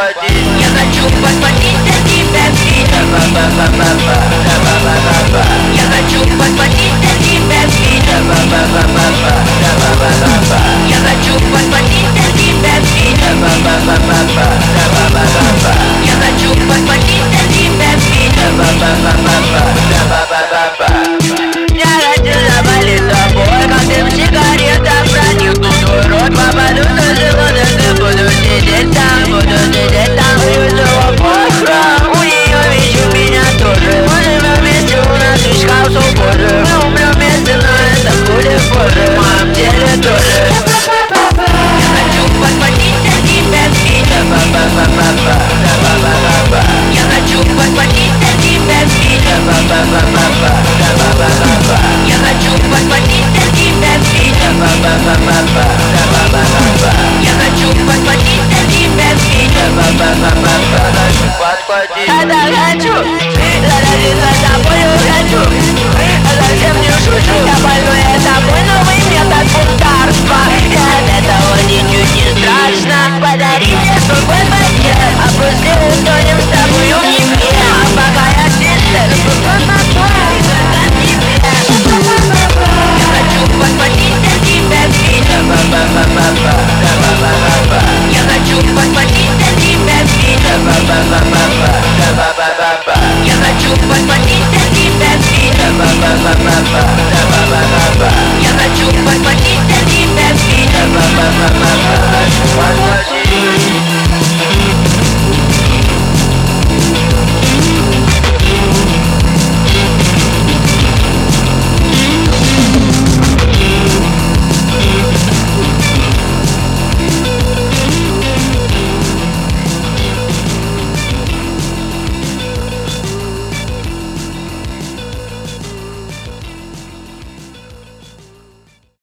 Я хочу подхватить для тебя бит. Я хочу подхватить для тебя бит. Я хочу подхватить для тебя бит. Я хочу подхватить для тебя бит. Я хочу завалить тобой, как дым сигарета, проникну в твой рот, попаду в тот живот, и буду сидеть там, вижу похром. У нее ведь у меня тоже. Мы живем вместе, у нас есть хаос у кожи. Мы умрем вместе, но это будет позже. В моем теле тоже.